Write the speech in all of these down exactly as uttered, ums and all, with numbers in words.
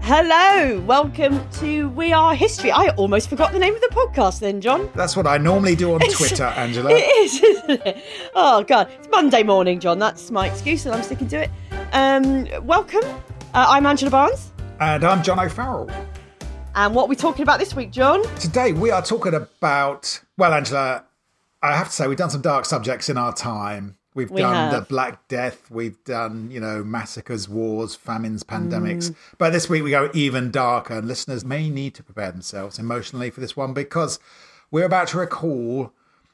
Hello, welcome to We Are History. I almost forgot the name of the podcast then, John. That's what I normally do on Twitter, Angela. It is, isn't it? Oh, God. It's Monday morning, John. That's my excuse and I'm sticking to it. Um, welcome. Uh, I'm Angela Barnes. And I'm John O'Farrell. And what are we talking about this week, John? Today we are talking about, well, Angela, I have to say we've done some dark subjects in our time. We've We done have. the Black Death. We've done, you know, massacres, wars, famines, pandemics. Mm. But this week we go even darker, and listeners may need to prepare themselves emotionally for this one because we're about to recall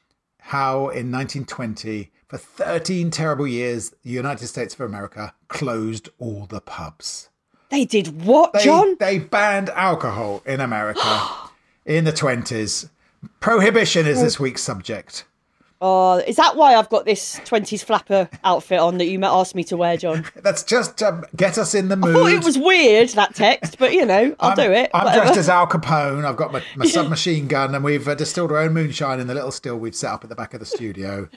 how in nineteen twenty, for thirteen terrible years, the United States of America closed all the pubs. They did what, They, John? they banned alcohol in America in the twenties. Prohibition is this week's subject. Oh, is that why I've got this twenties flapper outfit on that you asked me to wear, John? That's just to get us in the mood. I thought it was weird, that text, but, you know, I'll I'm, do it. I'm whatever. dressed as Al Capone. I've got my, my submachine gun, and we've uh, distilled our own moonshine in the little still we've set up at the back of the studio.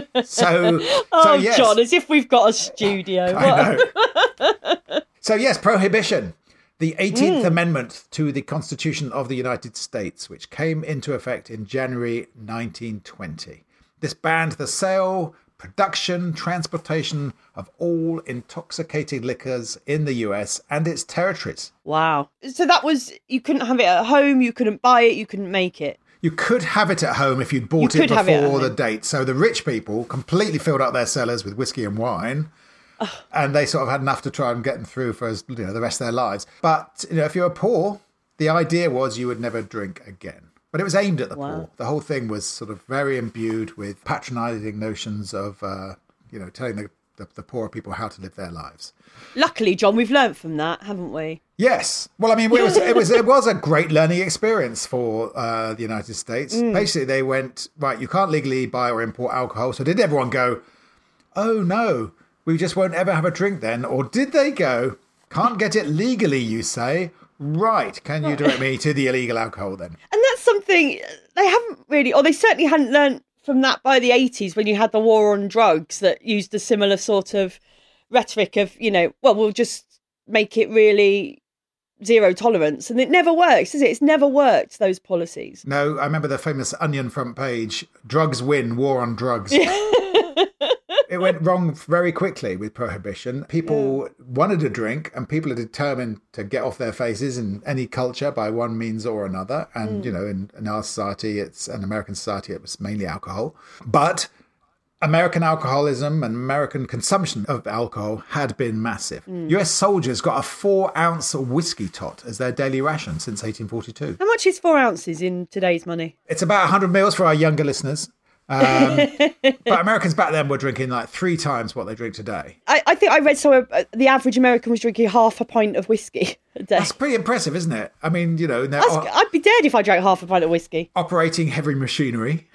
So, Oh, so yes, John, as if we've got a studio. I know. So yes, prohibition. The eighteenth Mm. Amendment to the Constitution of the United States, which came into effect in January nineteen twenty. This banned the sale, production, transportation of all intoxicating liquors in the U S and its territories. Wow. So that was, you couldn't have it at home, you couldn't buy it, you couldn't make it. You could have it at home if you'd bought You it could have it at before the home. date. So the rich people completely filled up their cellars with whiskey and wine. And they sort of had enough to try and get them through for you know, the rest of their lives. But you know, if you were poor, the idea was you would never drink again. But it was aimed at the Wow. poor. The whole thing was sort of very imbued with patronising notions of, uh, you know, telling the, the, the poorer people how to live their lives. Luckily, John, we've learnt from that, haven't we? Yes. Well, I mean, it was it was it was a great learning experience for uh, the United States. Mm. Basically, they went, right, you can't legally buy or import alcohol. So did everyone go, oh, no, we just won't ever have a drink then? Or did they go, can't get it legally, you say? Right. Can you direct me to the illegal alcohol then? And that's something they haven't really, or they certainly hadn't learnt from that by the eighties when you had the war on drugs that used a similar sort of rhetoric of, you know, well, we'll just make it really zero tolerance. And it never works, is it? It's never worked, those policies. No, I remember the famous Onion front page, drugs win, war on drugs. It went wrong very quickly with prohibition. People yeah. wanted a drink and people are determined to get off their faces in any culture by one means or another. And, mm. you know, in, in our society, it's an American society, it was mainly alcohol. But American alcoholism and American consumption of alcohol had been massive. Mm. U S soldiers got a four ounce whiskey tot as their daily ration since eighteen forty-two. How much is four ounces in today's money? It's about one hundred mils for our younger listeners. um, but Americans back then were drinking like three times what they drink today. I, I think I read somewhere uh, the average American was drinking half a pint of whiskey a day. That's pretty impressive, isn't it? I mean, you know, they're That's, o- I'd be dead if I drank half a pint of whiskey. operating heavy machinery.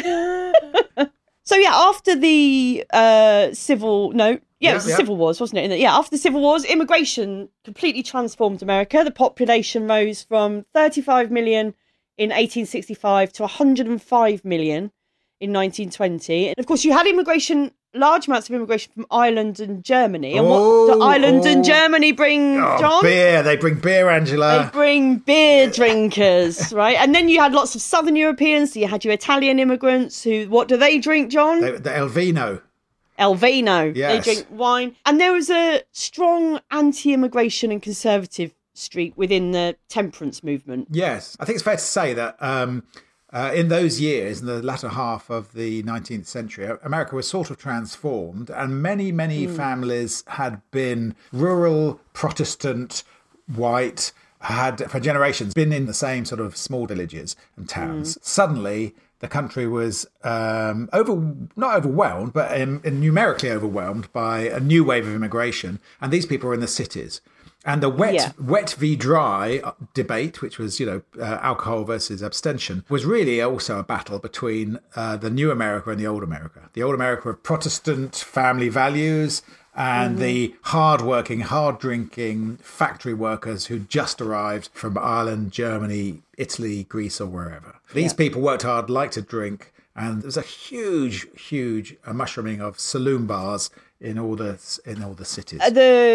So yeah, after the uh, civil, no, yeah, Yeah, it was the yeah. Civil Wars, wasn't it? In the- Yeah, after the Civil Wars, immigration completely transformed America. The population rose from thirty-five million in eighteen sixty-five to one hundred five million in nineteen twenty. And of course, you had immigration, large amounts of immigration from Ireland and Germany. And Oh, what do Ireland oh. and Germany bring, Oh, John? beer. They bring beer, Angela. They bring beer drinkers, right? And then you had lots of Southern Europeans. So you had your Italian immigrants who, what do they drink, John? They, the El Vino. El Vino. Yes. They drink wine. And there was a strong anti-immigration and conservative streak within the temperance movement. Yes. I think it's fair to say that um, uh, in those years, in the latter half of the nineteenth century, America was sort of transformed, and many, many mm. families had been rural, Protestant, white, had for generations been in the same sort of small villages and towns. Mm. Suddenly, the country was um, over, not overwhelmed, but um, numerically overwhelmed by a new wave of immigration. And these people were in the cities. And the wet, Yeah. wet v dry debate, which was, you know, uh, alcohol versus abstention, was really also a battle between uh, the new America and the old America. The old America of Protestant family values and mm-hmm. the hard-working, hard-drinking factory workers who just arrived from Ireland, Germany, Italy, Greece, or wherever. These Yeah. people worked hard, liked to drink, and there was a huge, huge uh, mushrooming of saloon bars in all the in all the cities. Uh, the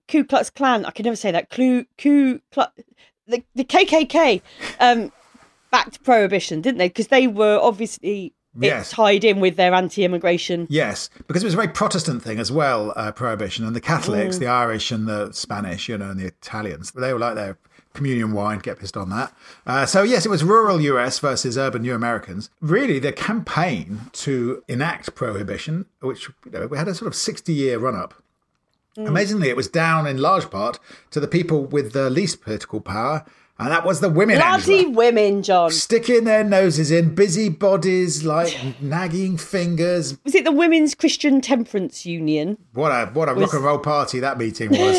Ku Klux Klan. I can never say that. Ku Ku Klux, the the K K K um, backed prohibition, didn't they? Because they were obviously Yes. it tied in with their anti-immigration. Yes, because it was a very Protestant thing as well, uh, prohibition. And the Catholics, mm. the Irish and the Spanish, you know, and the Italians, they were like their communion wine, get pissed on that. Uh, so, yes, it was rural U S versus urban New Americans. Really, the campaign to enact prohibition, which, you know, we had a sort of sixty-year run-up. Mm. Amazingly, it was down in large part to the people with the least political power. And that was the women, Bloody Angela. women, John. Sticking their noses in, busy bodies, like nagging fingers. Was it the Women's Christian Temperance Union? What a what a was... rock and roll party that meeting was.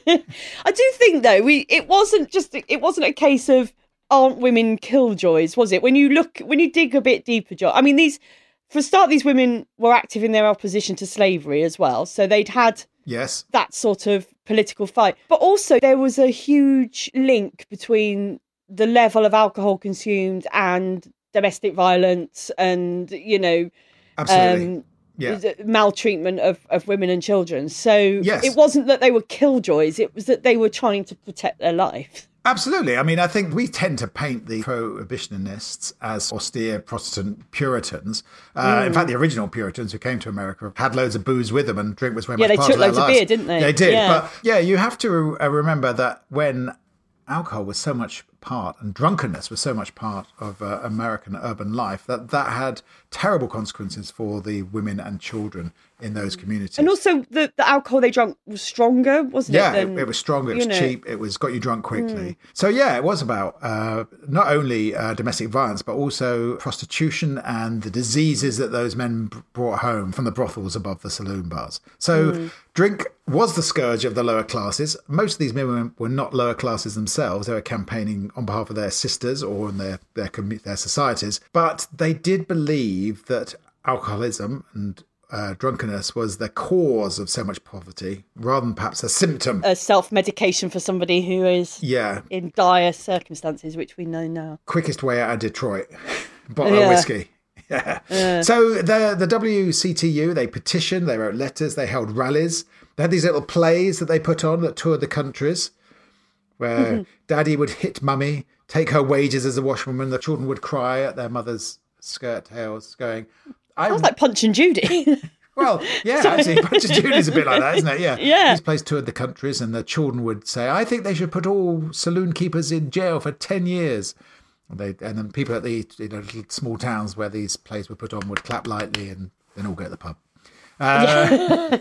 I do think, though, we it wasn't just it wasn't a case of aren't women killjoys, was it? When you look, when you dig a bit deeper, John. I mean, these for a start, these women were active in their opposition to slavery as well, so they'd had yes that sort of political fight. But also there was a huge link between the level of alcohol consumed and domestic violence and, you know, absolutely. Um, yeah. maltreatment of, of women and children. So yes. It wasn't that they were killjoys, it was that they were trying to protect their life. Absolutely. I mean, I think we tend to paint the prohibitionists as austere Protestant Puritans. Uh, mm. In fact, the original Puritans who came to America had loads of booze with them and drink was very yeah, much part of their lives. Yeah, they took loads of beer, didn't they? They did. Yeah. But yeah, you have to uh, remember that when alcohol was so much part and drunkenness was so much part of uh, American urban life that that had terrible consequences for the women and children in those communities. And also the, the alcohol they drank was stronger, wasn't yeah, it? Yeah, than, it, it was stronger, it was know. cheap, it was got you drunk quickly. Mm. So yeah, it was about uh, not only uh, domestic violence, but also prostitution and the diseases that those men b- brought home from the brothels above the saloon bars. So mm. drink was the scourge of the lower classes. Most of these women were not lower classes themselves. They were campaigning on behalf of their sisters or in their, their, their societies. But they did believe that alcoholism and Uh, drunkenness was the cause of so much poverty rather than perhaps a symptom. A self-medication for somebody who is yeah. in dire circumstances, which we know now. Quickest way out of Detroit. Bottle yeah. of whiskey. Yeah. yeah. So the the W C T U, they petitioned, they wrote letters, they held rallies. They had these little plays that they put on that toured the countries where mm-hmm. Daddy would hit Mummy, take her wages as a washwoman. The children would cry at their mother's skirt tails going... Sounds like Punch and Judy. Well, yeah, actually, Punch and Judy's a bit like that, isn't it? Yeah. yeah. These plays toured the countries and the children would say, I think they should put all saloon keepers in jail for ten years. And, they, and then people at the you know, little small towns where these plays were put on would clap lightly and then all go to the pub. Uh,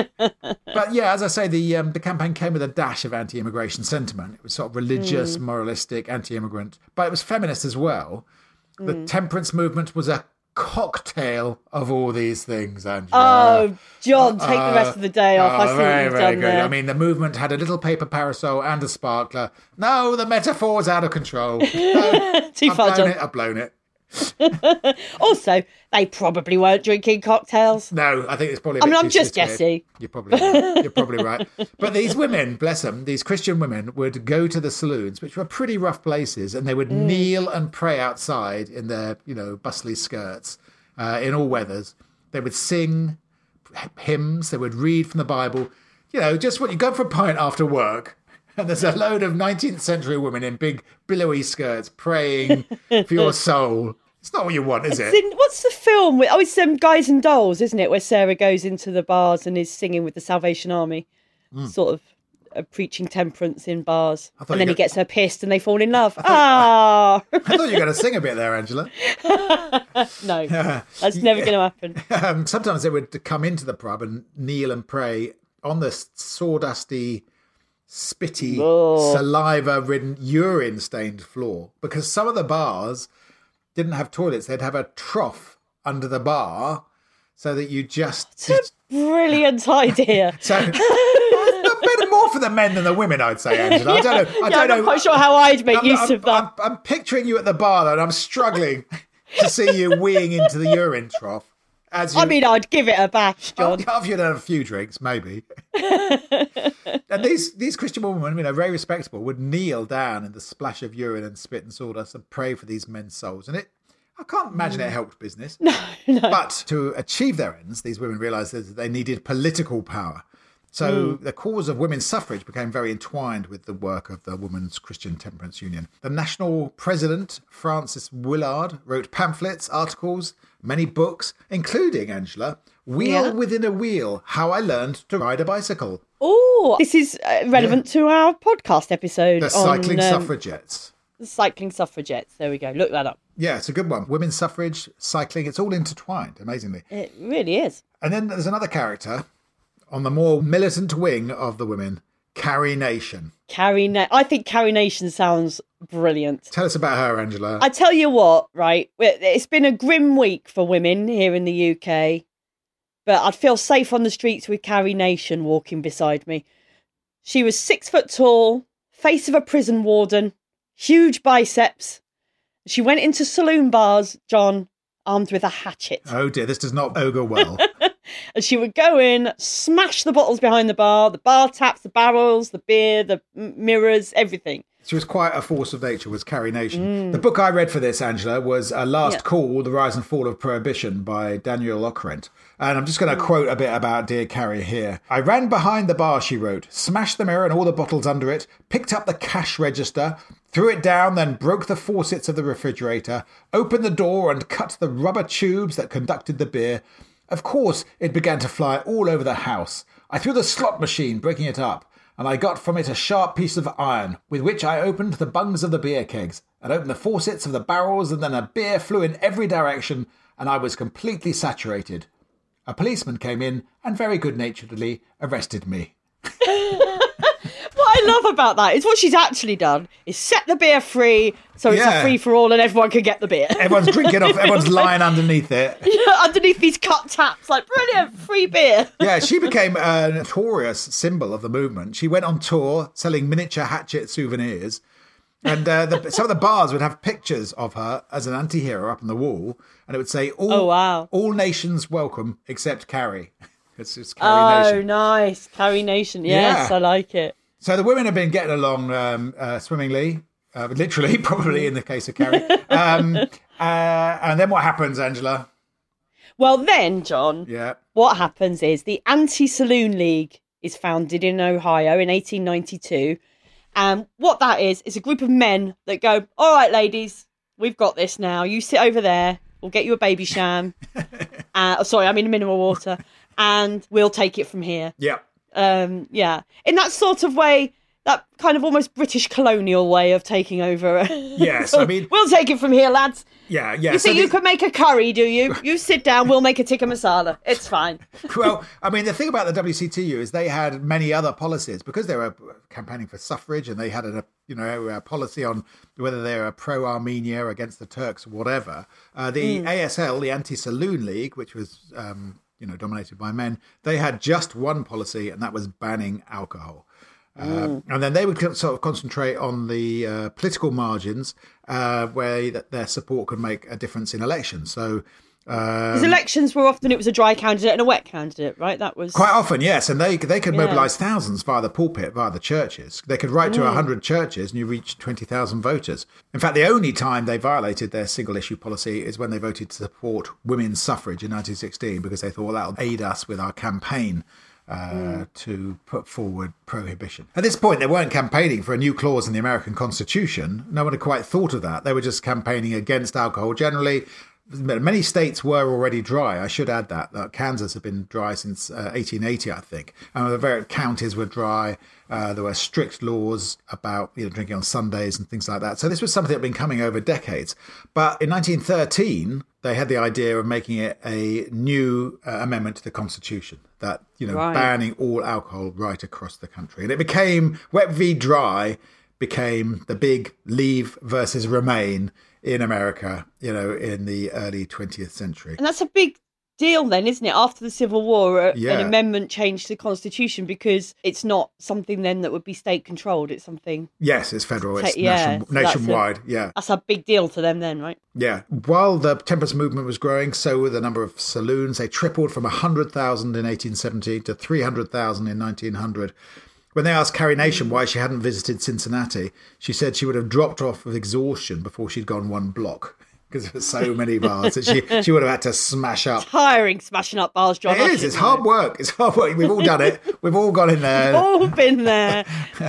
but yeah, as I say, the um, the campaign came with a dash of anti-immigration sentiment. It was sort of religious, mm. moralistic, anti-immigrant, but it was feminist as well. Mm. The temperance movement was a cocktail of all these things, Angela. Oh, John, take uh, the rest of the day off. Uh, I see very, what you've very done good. there. I mean, the movement had a little paper parasol and a sparkler. No, the metaphor's out of control. No, Too I've far, blown John. it, I've blown it. Also, they probably weren't drinking cocktails. No, I think it's probably a I bit mean, too I'm just sophisticated. guessing. You're probably right. You're probably right. But these women, bless them, these Christian women would go to the saloons, which were pretty rough places, and they would mm. kneel and pray outside in their, you know, bustly skirts. Uh, in all weathers. They would sing hymns, they would read from the Bible. You know, just when you go for a pint after work and there's a load of nineteenth century women in big billowy skirts praying for your soul. It's not what you want, is it's it? In, what's the film? With, oh, it's um, Guys and Dolls, isn't it? Where Sarah goes into the bars and is singing with the Salvation Army. Mm. Sort of uh, preaching temperance in bars. And then he gets her pissed and they fall in love. Ah! I thought you were going to sing a bit there, Angela. No, that's never going to happen. Um, sometimes they would come into the pub and kneel and pray on the sawdusty, spitty, oh. saliva-ridden, urine-stained floor because some of the bars didn't have toilets. They'd have a trough under the bar so that you just... It's a brilliant idea. So... better more for the men than the women, I'd say, Angela. I don't know. I yeah, don't I'm know. not quite sure how I'd make I'm, use I'm, of that. I'm, I'm picturing you at the bar, and I'm struggling to see you weeing into the urine trough. As you, I mean, I'd give it a bash, John. After you'd had a few drinks, maybe. And these these Christian women, you know, very respectable, would kneel down in the splash of urine and spit and sawdust and pray for these men's souls. And it, I can't imagine it helped business. No, no. But to achieve their ends, these women realised that they needed political power. So mm. the cause of women's suffrage became very entwined with the work of the Women's Christian Temperance Union. The national president, Frances Willard, wrote pamphlets, articles, many books, including, Angela, Wheel yeah. Within a Wheel, How I Learned to Ride a Bicycle. Oh, this is uh, relevant yeah. to our podcast episode. The Cycling on, um, Suffragettes. The Cycling Suffragettes. There we go. Look that up. Yeah, it's a good one. Women's suffrage, cycling, it's all intertwined, amazingly. It really is. And then there's another character on the more militant wing of the women, Carrie Nation. Carrie Na- I think Carrie Nation sounds brilliant. Tell us about her, Angela. I tell you what, right? It's been a grim week for women here in the U K, but I'd feel safe on the streets with Carrie Nation walking beside me. She was six foot tall, face of a prison warden, huge biceps. She went into saloon bars, John, armed with a hatchet. Oh dear, this does not augur well. And she would go in, smash the bottles behind the bar, the bar taps, the barrels, the beer, the m- mirrors, everything. She was quite a force of nature, was Carrie Nation. Mm. The book I read for this, Angela, was uh, Last yeah. Call, The Rise and Fall of Prohibition by Daniel Ockrent. And I'm just going to mm. quote a bit about dear Carrie here. I ran behind the bar, she wrote, smashed the mirror and all the bottles under it, picked up the cash register, threw it down, then broke the faucets of the refrigerator, opened the door and cut the rubber tubes that conducted the beer. Of course, it began to fly all over the house. I threw the slot machine, breaking it up, and I got from it a sharp piece of iron, with which I opened the bungs of the beer kegs, and opened the faucets of the barrels, and then a beer flew in every direction, and I was completely saturated. A policeman came in, and very good-naturedly arrested me. What I love about that is what she's actually done is set the beer free, so it's yeah. a free-for-all and everyone can get the beer. Everyone's drinking off, everyone's lying underneath it. Yeah, underneath these cut taps, like, brilliant, free beer. Yeah, she became a notorious symbol of the movement. She went on tour selling miniature hatchet souvenirs, and uh, the, some of the bars would have pictures of her as an anti-hero up on the wall, and it would say, all, oh, wow. all nations welcome except Carrie. It's just Carrie oh, Nation. Oh, nice. Carrie Nation. Yes, yeah. I like it. So the women have been getting along um, uh, swimmingly, uh, literally, probably in the case of Carrie. Um, uh, and then what happens, Angela? Well, then, John, yeah. what happens is the Anti-Saloon League is founded in Ohio in eighteen ninety-two. And what that is, is a group of men that go, all right, ladies, we've got this now. You sit over there. We'll get you a baby sham. uh, oh, sorry, I mean mineral water. And we'll take it from here. Yeah. Um, yeah, in that sort of way, that kind of almost British colonial way of taking over. Yes, I mean... We'll take it from here, lads. Yeah, yeah. You so think the... you could make a curry, do you? You sit down, we'll make a tikka masala. It's fine. Well, I mean, the thing about the W C T U is they had many other policies because they were campaigning for suffrage and they had a, you know, a policy on whether they were pro-Armenia, against the Turks, or whatever. Uh, the mm. A S L, the Anti-Saloon League, which was... Um, you know, dominated by men, they had just one policy, and that was banning alcohol. Mm. Um, and then they would sort of concentrate on the uh, political margins uh, where that their support could make a difference in elections. So, um, Because elections were often, it was a dry candidate and a wet candidate, right? That was quite often, yes. And they they could yeah. mobilise thousands via the pulpit, via the churches. They could write to a mm. hundred churches, and you reach twenty thousand voters. In fact, the only time they violated their single issue policy is when they voted to support women's suffrage in nineteen sixteen, because they thought that'll aid us with our campaign uh, mm. to put forward prohibition. At this point, they weren't campaigning for a new clause in the American Constitution. No one had quite thought of that. They were just campaigning against alcohol generally. Many states were already dry. I should add that. Uh, Kansas had been dry since uh, eighteen eighty, I think. And the various counties were dry. Uh, there were strict laws about you know drinking on Sundays and things like that. So this was something that had been coming over decades. But in nineteen thirteen, they had the idea of making it a new uh, amendment to the Constitution that, you know, right. banning all alcohol right across the country. And it became, wet v dry became the big Leave versus Remain in America, you know, in the early twentieth century. And that's a big deal then, isn't it? After the Civil War, yeah. an amendment changed the Constitution because it's not something then that would be state controlled. It's something... Yes, it's federal. It's yeah, nation, so nationwide. That's a, yeah. That's a big deal to them then, right? Yeah. While the temperance movement was growing, so were the number of saloons. They tripled from one hundred thousand in eighteen seventy to three hundred thousand in nineteen hundred. When they asked Carrie Nation why she hadn't visited Cincinnati, she said she would have dropped off with exhaustion before she'd gone one block. because there's so many bars that she, she would have had to smash up. Tiring smashing up bars, John. It is. It's hard work. It's hard work. We've all done it. We've all gone in there. We've all been there.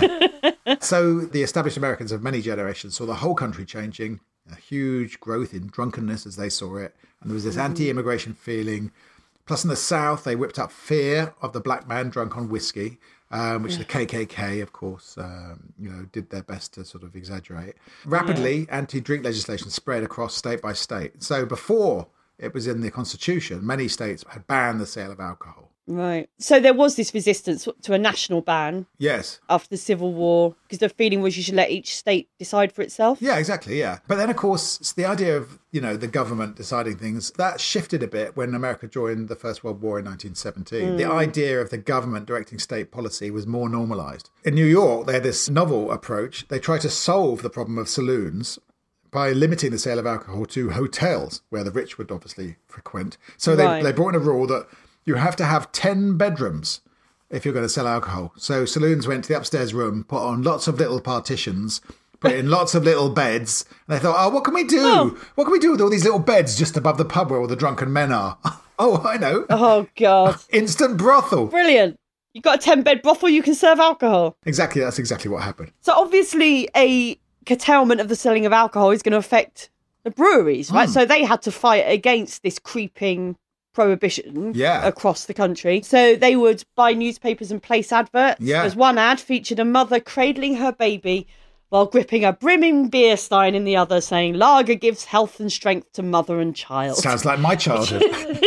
So the established Americans of many generations saw the whole country changing, a huge growth in drunkenness as they saw it. And there was this mm. anti-immigration feeling. Plus in the South, they whipped up fear of the black man drunk on whiskey, um, which yeah. the K K K, of course, um, you know, did their best to sort of exaggerate. Rapidly, yeah. anti-drink legislation spread across state by state. So before it was in the Constitution, many states had banned the sale of alcohol. Right. So there was this resistance to a national ban. Yes. After the Civil War, because the feeling was you should let each state decide for itself. Yeah, exactly. Yeah. But then, of course, it's the idea of, you know, the government deciding things, that shifted a bit when America joined the First World War in nineteen seventeen. Mm. The idea of the government directing state policy was more normalised. In New York, they had this novel approach. They tried to solve the problem of saloons by limiting the sale of alcohol to hotels, where the rich would obviously frequent. So they, right. they brought in a rule that you have to have ten bedrooms if you're going to sell alcohol. So saloons went to the upstairs room, put on lots of little partitions, put in lots of little beds. And they thought, oh, what can we do? Oh. What can we do with all these little beds just above the pub where all the drunken men are? Oh, I know. Oh, God. Instant brothel. Brilliant. You've got a ten-bed brothel, you can serve alcohol. Exactly. That's exactly what happened. So obviously a curtailment of the selling of alcohol is going to affect the breweries, right? Mm. So they had to fight against this creeping prohibition yeah. across the country. So they would buy newspapers and place adverts. Yeah. There's one ad featured a mother cradling her baby while gripping a brimming beer stein in the other, saying, lager gives health and strength to mother and child. Sounds like my childhood.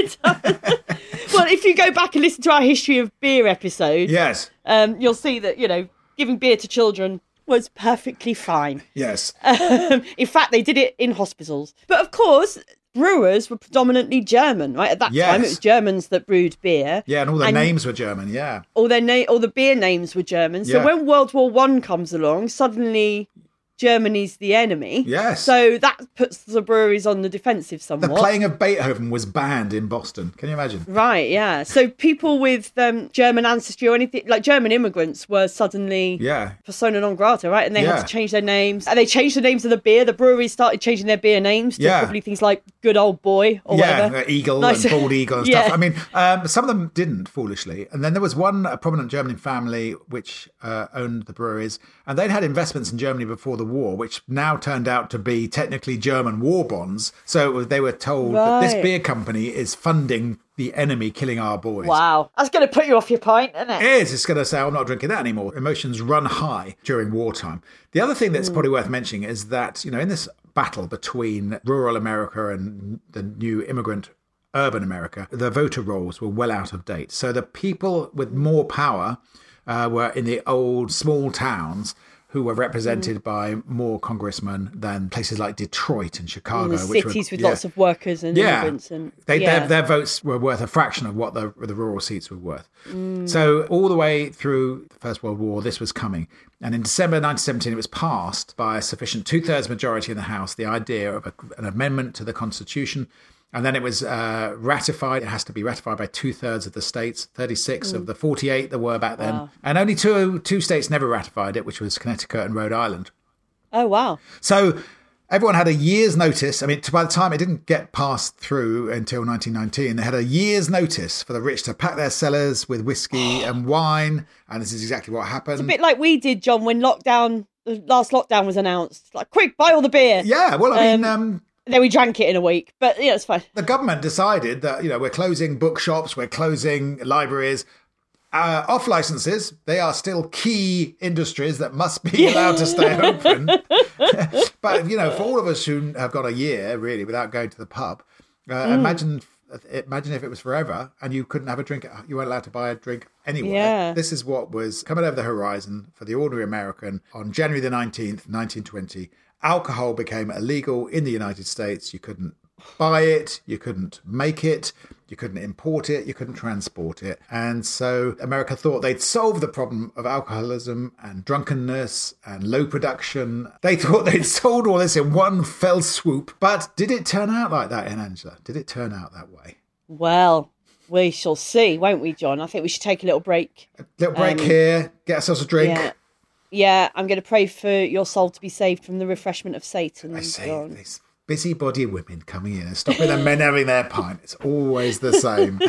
Well, if you go back and listen to our history of beer episode, yes, um, you'll see that, you know, giving beer to children was perfectly fine. Yes. Um, in fact, they did it in hospitals. But of course, brewers were predominantly German, right? At that yes. time, it was Germans that brewed beer. Yeah, and all their and names were German, yeah. All their na- all the beer names were German. So yeah. when World War One comes along, suddenly Germany's the enemy. Yes. So that puts the breweries on the defensive somewhat. The playing of Beethoven was banned in Boston. Can you imagine? Right, yeah. So people with um, German ancestry or anything, like German immigrants, were suddenly yeah. persona non grata, right? And they yeah. had to change their names. And they changed the names of the beer. The breweries started changing their beer names to yeah. probably things like Good Old Boy or yeah, whatever. Yeah, Eagle nice. and Bald Eagle and yeah. stuff. I mean, um, some of them didn't, foolishly. And then there was one a prominent German family which uh, owned the breweries. And they'd had investments in Germany before the war, which now turned out to be technically German war bonds. So they were told right. that this beer company is funding the enemy killing our boys. Wow. That's going to put you off your pint, isn't it? It is. It's going to say, I'm not drinking that anymore. Emotions run high during wartime. The other thing that's mm. probably worth mentioning is that, you know, in this battle between rural America and the new immigrant urban America, the voter rolls were well out of date. So the people with more power uh, were in the old small towns who were represented mm. by more congressmen than places like Detroit and Chicago. And the which cities were, with yeah. lots of workers and yeah. immigrants. And, they, yeah. their, their votes were worth a fraction of what the, the rural seats were worth. Mm. So all the way through the First World War, this was coming. And in December nineteen seventeen, it was passed by a sufficient two-thirds majority in the House, the idea of a, an amendment to the Constitution. And then it was uh, ratified. It has to be ratified by two-thirds of the states, thirty-six mm. of the forty-eight there were back then. Wow. And only two two states never ratified it, which was Connecticut and Rhode Island. Oh, wow. So everyone had a year's notice. I mean, by the time it didn't get passed through until nineteen nineteen, they had a year's notice for the rich to pack their cellars with whiskey and wine. And this is exactly what happened. It's a bit like we did, John, when lockdown, the last lockdown was announced. Like, quick, buy all the beer. Yeah, well, I mean... Um, um, Then we drank it in a week, but yeah, it's fine. The government decided that, you know, we're closing bookshops, we're closing libraries. Uh, off licenses, they are still key industries that must be allowed to stay open. But, you know, for all of us who have got a year, really, without going to the pub, uh, mm. imagine imagine if it was forever and you couldn't have a drink, you weren't allowed to buy a drink anywhere. Yeah. This is what was coming over the horizon for the ordinary American on January the nineteenth, nineteen twenty. Alcohol became illegal in the United States. You couldn't buy it, you couldn't make it, you couldn't import it, you couldn't transport it. And so America thought they'd solve the problem of alcoholism and drunkenness and low production. They thought they'd solved all this in one fell swoop. But did it turn out like that, Angela? Did it turn out that way? Well, we shall see, won't we, John? I think we should take a little break. A little break um, here, get ourselves a drink. Yeah. Yeah, I'm going to pray for your soul to be saved from the refreshment of Satan. I say, John. these busybody women coming in and stopping the men having their pint. It's always the same.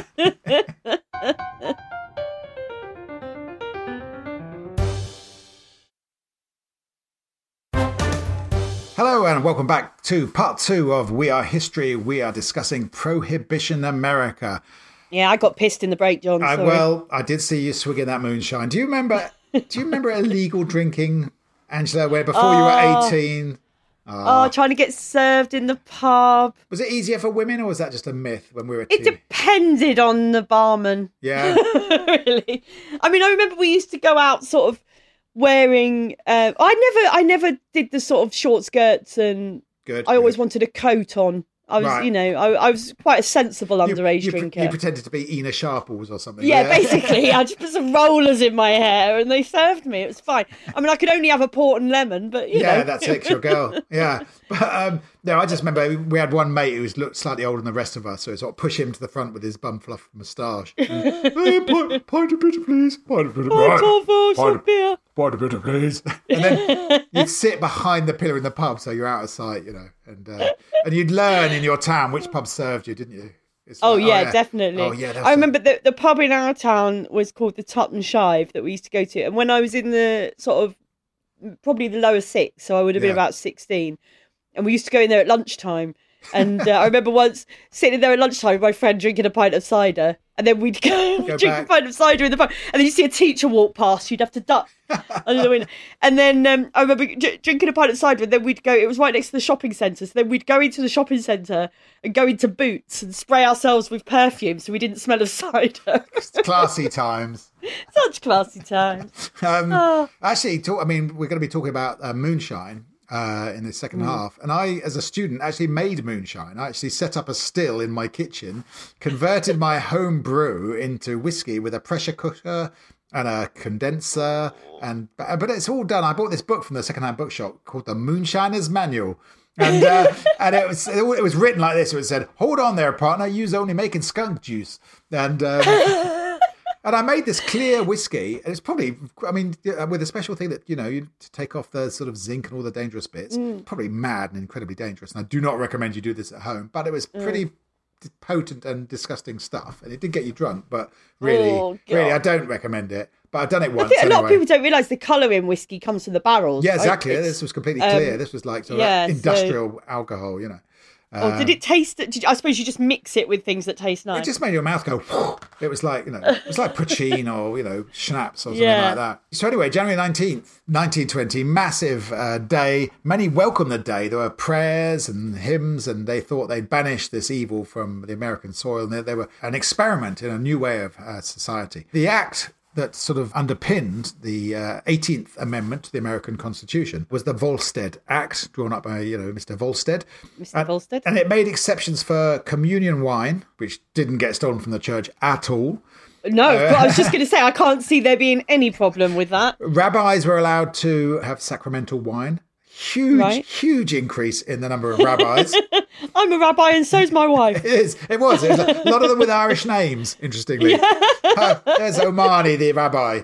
Hello and welcome back to part two of We Are History. We are discussing Prohibition America. Yeah, I got pissed in the break, John. I, well, I did see you swigging that moonshine. Do you remember? Do you remember illegal drinking, Angela? Where before oh. you were eighteen? Oh. oh, trying to get served in the pub. Was it easier for women, or was that just a myth when we were? It teen? depended on the barman. Yeah, really. I mean, I remember we used to go out, sort of. Wearing, uh, I never, I never did the sort of short skirts, and good, I good. always wanted a coat on. I was, right. you know, I, I was quite a sensible underage you, you, drinker. You pretended to be Ina Sharples or something. Yeah, yeah, basically, I just put some rollers in my hair, and they served me. It was fine. I mean, I could only have a port and lemon, but you yeah, know. that's it, your girl. Yeah, but um, no, I just remember we had one mate who was looked slightly older than the rest of us, so it's sort of push him to the front with his bum fluff moustache. Hey, pint, pint of bitter, please. Pint of bitter, pint. Oh, some beer. Pint of bitter, please. And then you'd sit behind the pillar in the pub, so you're out of sight, you know, and uh, and you'd learn in your town which pub served you, didn't you? It's oh, like, yeah, oh, yeah, definitely. Oh, yeah, I remember the, the pub in our town was called the Totton Shive that we used to go to. And when I was in the sort of, probably the lower six, so I would have been yeah. about sixteen. And we used to go in there at lunchtime. And uh, I remember once sitting there at lunchtime with my friend drinking a pint of cider. And then we'd go, go drink back. a pint of cider in the pub. And then you see a teacher walk past, you'd have to duck under the window. And then um, I remember d- drinking a pint of cider, and then we'd go, it was right next to the shopping centre. So then we'd go into the shopping centre and go into Boots and spray ourselves with perfume so we didn't smell of cider. Classy times. Such classy times. Um, oh. Actually, talk, I mean, we're going to be talking about uh, moonshine. Uh, in the second mm. half. And I, as a student, actually made moonshine. I actually set up a still in my kitchen, converted my home brew into whiskey with a pressure cooker and a condenser. And But it's all done. I bought this book from the second-hand bookshop called The Moonshiner's Manual. And uh, and it was it was written like this. It said, hold on there, partner, you's only making skunk juice. And... Um, And I made this clear whiskey, and it's probably, I mean, with a special thing that, you know, you to take off the sort of zinc and all the dangerous bits, mm. probably mad and incredibly dangerous. And I do not recommend you do this at home, but it was pretty mm. potent and disgusting stuff. And it did get you drunk, but really, oh, really, I don't recommend it. But I've done it once. I think a anyway. lot of people don't realise the colour in whiskey comes from the barrels. Yeah, exactly. Right? This was completely clear. Um, this was like sort of yeah, industrial so... alcohol, you know. Oh, uh, did it taste? Did you, I suppose you just mix it with things that taste nice. It just made your mouth go. Whoo. It was like, you know, it was like poutine or, you know, schnapps or something yeah. like that. So anyway, January nineteenth, nineteen twenty, massive uh, day. Many welcomed the day. There were prayers and hymns, and they thought they'd banish this evil from the American soil. And they, they were an experiment in a new way of uh, society. The act that sort of underpinned the uh, eighteenth Amendment to the American Constitution was the Volstead Act, drawn up by, you know, Mister Volstead. Mister And, Volstead. and it made exceptions for communion wine, which didn't get stolen from the church at all. No, uh, I was just going to say, I can't see there being any problem with that. Rabbis were allowed to have sacramental wine. Huge, right. huge increase in the number of rabbis. I'm a rabbi and so's my wife. It is. It was. It was a lot of them with Irish names, interestingly. Yeah. uh, there's Omani, the rabbi.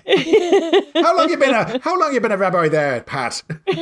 how long you been a How long you been a rabbi there, Pat?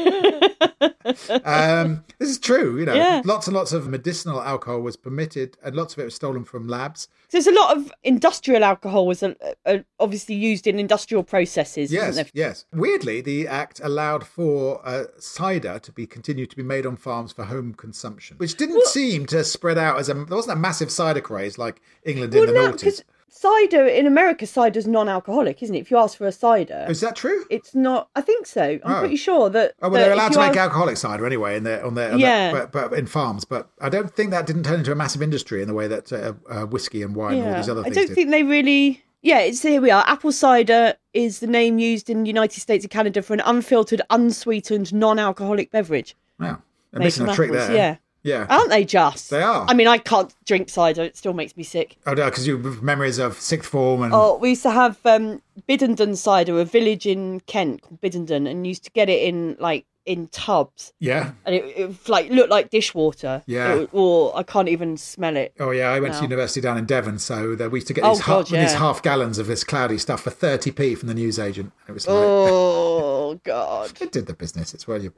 um, this is true. You know, yeah. lots and lots of medicinal alcohol was permitted, and lots of it was stolen from labs. There's a lot of industrial alcohol was uh, uh, obviously used in industrial processes. Yes, isn't there? yes. Weirdly, the act allowed for uh, cider to be continued to be made on farms for home consumption, which didn't well, seem to spread out as a. There wasn't a massive cider craze like England well, in the no, noughties. Cider in America, cider's non-alcoholic, isn't it? If you ask for a cider, is that true? It's not. I think so. I'm oh. pretty sure that. Oh well, that they're allowed to make ask... alcoholic cider anyway in their on their on yeah, their, but, but in farms. But I don't think that didn't turn into a massive industry in the way that uh, uh, whiskey and wine yeah. and all these other things. I don't did. think they really. Yeah, it's here we are. Apple cider is the name used in the United States and Canada for an unfiltered, unsweetened, non-alcoholic beverage. Wow, they're missing a trick apples. there. Yeah. Yeah. Aren't they just? They are. I mean, I can't drink cider. It still makes me sick. Oh, no, because you have memories of sixth form and... Oh, we used to have um, Biddenden cider, a village in Kent called Biddenden, and used to get it in, like, in tubs. Yeah. And it, it like, looked like dishwater. Yeah. It, or I can't even smell it. Oh, yeah, I went now. to university down in Devon, so that we used to get oh, these, God, half, yeah. these half gallons of this cloudy stuff for thirty p from the newsagent. It was like... Oh, Oh, God. It did the business. It's where you.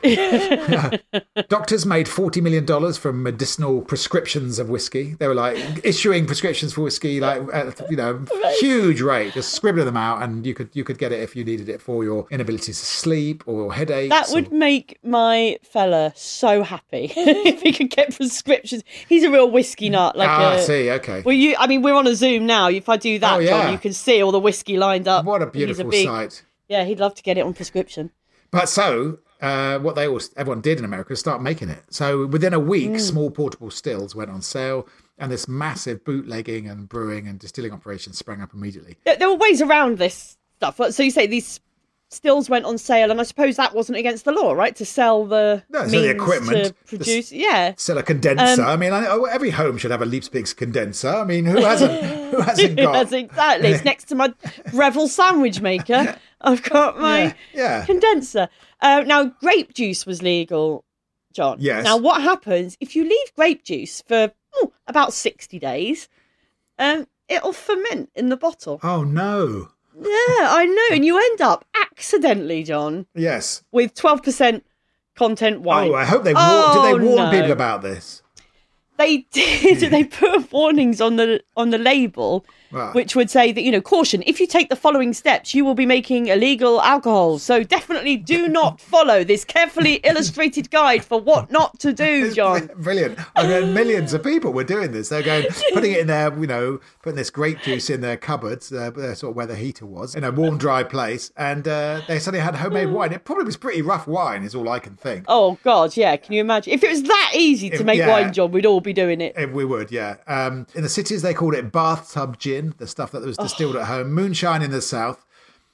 Doctors made forty million dollars from medicinal prescriptions of whiskey. They were like issuing prescriptions for whiskey, like at, you know, huge rate, just scribbling them out, and you could you could get it if you needed it for your inability to sleep or headaches. That would or... make my fella so happy if he could get prescriptions. He's a real whiskey nut. Like ah, a, I see. Okay. Well, you. I mean, we're on a Zoom now. If I do that, oh, yeah. John, you can see all the whiskey lined up. What a beautiful a big, sight. Yeah, he'd love to get it on prescription. But so, uh, what they all, everyone did in America was start making it. So within a week, mm. small portable stills went on sale, and this massive bootlegging and brewing and distilling operation sprang up immediately. There, there were ways around this stuff. So you say these stills went on sale, and I suppose that wasn't against the law, right? To sell the no, means so the equipment, to produce, the, yeah. Sell a condenser. Um, I mean, I, every home should have a Leapspeaks condenser. I mean, who hasn't? Who hasn't got? That's exactly. It's next to my Breville sandwich maker. I've got my yeah, yeah. condenser. Uh, now, grape juice was legal, John. Yes. Now, what happens if you leave grape juice for oh, about sixty days? Um, it'll ferment in the bottle. Oh no. Yeah, I know. And you end up accidentally, John. Yes. With twelve percent content wine. Oh, I hope they oh, war- did they warn no. people about this? They did. They put warnings on the on the label, right. which would say that, you know, caution, if you take the following steps, you will be making illegal alcohol. So definitely do not follow this carefully illustrated guide for what not to do, John. Brilliant. I mean, millions of people were doing this. They're going, putting it in their, you know, putting this grape juice in their cupboards, uh, sort of where the heater was, in a warm, dry place. And uh, they suddenly had homemade wine. It probably was pretty rough wine, is all I can think. Oh, God, yeah. Can you imagine? If it was that easy to if, make yeah. wine, John, we'd all be doing it. We would, yeah. Um, in the cities, they called it bathtub gin, the stuff that was distilled oh. at home. Moonshine in the south.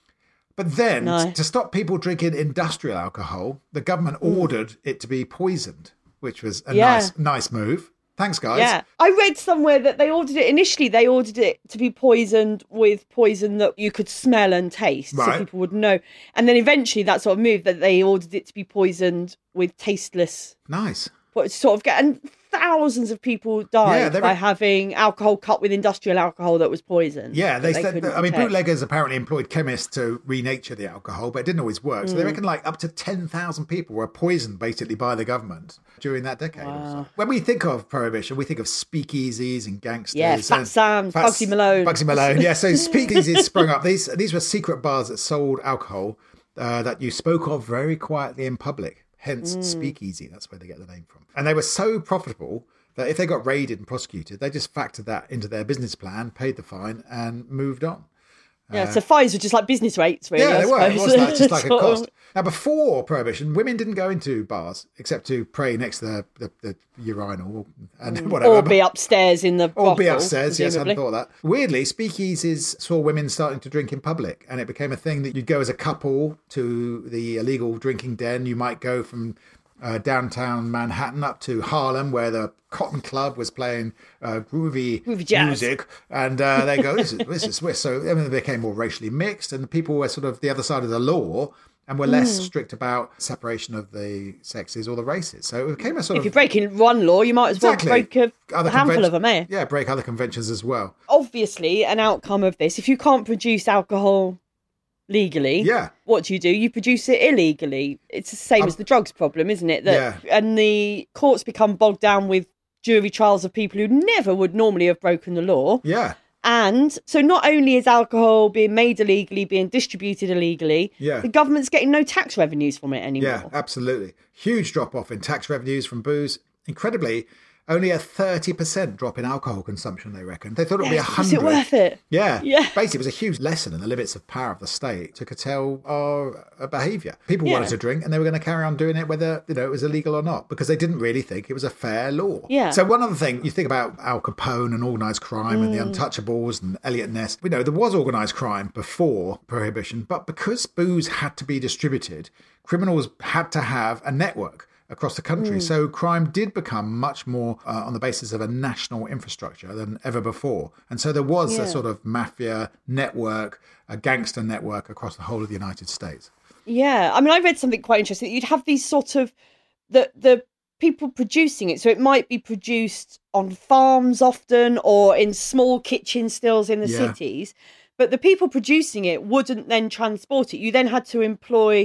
But then, no. to stop people drinking industrial alcohol, the government mm. ordered it to be poisoned, which was a yeah. nice, nice move. Thanks, guys. Yeah. I read somewhere that they ordered it, initially they ordered it to be poisoned with poison that you could smell and taste, right. so people would know. And then eventually that sort of moved that they ordered it to be poisoned with tasteless. Nice. But sort of get, and thousands of people died yeah, by having alcohol cut with industrial alcohol that was poisoned. Yeah, they, they said, that, I mean, detect. bootleggers apparently employed chemists to renature the alcohol, but it didn't always work. So mm. they reckon like up to ten thousand people were poisoned basically by the government during that decade wow. or so. When we think of Prohibition, we think of speakeasies and gangsters. Yeah, Fat Sam, Bugsy Malone. Bugsy Malone, yeah. So speakeasies sprung up. These, these were secret bars that sold alcohol uh, that you spoke of very quietly in public. Hence, mm. speakeasy. That's where they get the name from. And they were so profitable that if they got raided and prosecuted, they just factored that into their business plan, paid the fine, and moved on. Yeah, uh, so fines were just like business rates, really. Yeah, I they were. It was like, just like a cost. Of... Now, before Prohibition, women didn't go into bars except to pray next to the, the, the urinal and mm. whatever. Or be upstairs in the brothel, Or be upstairs, presumably. yes, I hadn't thought of that. Weirdly, speakeasies saw women starting to drink in public, and it became a thing that you'd go as a couple to the illegal drinking den. You might go from uh, downtown Manhattan up to Harlem, where the Cotton Club was playing uh, groovy, groovy music, and uh, they go, "This is this is Swiss." So I mean, they became more racially mixed, and the people were sort of the other side of the law, and were less mm. strict about separation of the sexes or the races. So it became a sort if of. If you're breaking one law, you might as well exactly. break a, other a handful conven- of them, eh? Yeah, break other conventions as well. Obviously, an outcome of this, if you can't produce alcohol legally, yeah. what do you do? You produce it illegally. It's the same um, as the drugs problem, isn't it? That, yeah. And the courts become bogged down with jury trials of people who never would normally have broken the law. Yeah. And so not only is alcohol being made illegally, being distributed illegally, yeah. the government's getting no tax revenues from it anymore. Yeah, absolutely. Huge drop off in tax revenues from booze. Incredibly, only a thirty percent drop in alcohol consumption, they reckon. They thought it would yes, be one hundred. Is it worth it? Yeah. yeah. Basically, it was a huge lesson in the limits of power of the state to curtail our uh, behaviour. People yeah. wanted to drink, and they were going to carry on doing it whether you know it was illegal or not, because they didn't really think it was a fair law. Yeah. So one other thing, you think about Al Capone and organised crime mm. and the Untouchables and Elliot Ness. We know there was organised crime before Prohibition, but because booze had to be distributed, criminals had to have a network across the country. Mm. So crime did become much more uh, on the basis of a national infrastructure than ever before. And so there was yeah. a sort of mafia network, a gangster network across the whole of the United States. Yeah. I mean, I read something quite interesting. You'd have these sort of, the the people producing it. So it might be produced on farms often or in small kitchen stills in the yeah. cities. But the people producing it wouldn't then transport it. You then had to employ